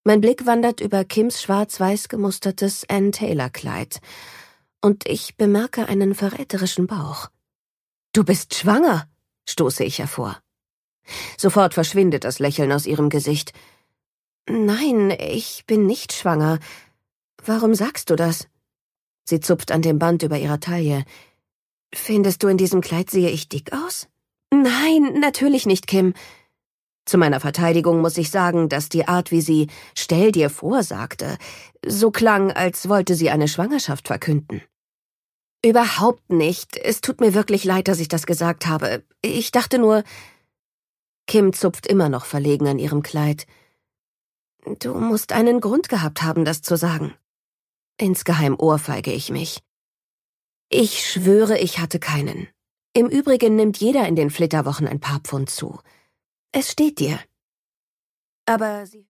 Mein Blick wandert über Kims schwarz-weiß gemustertes Ann-Taylor-Kleid und ich bemerke einen verräterischen Bauch. »Du bist schwanger«, stoße ich hervor. Sofort verschwindet das Lächeln aus ihrem Gesicht. »Nein, ich bin nicht schwanger. Warum sagst du das?« Sie zupft an dem Band über ihrer Taille. »Findest du, in diesem Kleid sehe ich dick aus?« »Nein, natürlich nicht, Kim.« Zu meiner Verteidigung muss ich sagen, dass die Art, wie sie »Stell dir vor« sagte, so klang, als wollte sie eine Schwangerschaft verkünden. »Überhaupt nicht. Es tut mir wirklich leid, dass ich das gesagt habe. Ich dachte nur...« Kim zupft immer noch verlegen an ihrem Kleid. »Du musst einen Grund gehabt haben, das zu sagen.« Insgeheim ohrfeige ich mich. Ich schwöre, ich hatte keinen. Im Übrigen nimmt jeder in den Flitterwochen ein paar Pfund zu. Es steht dir. Aber sie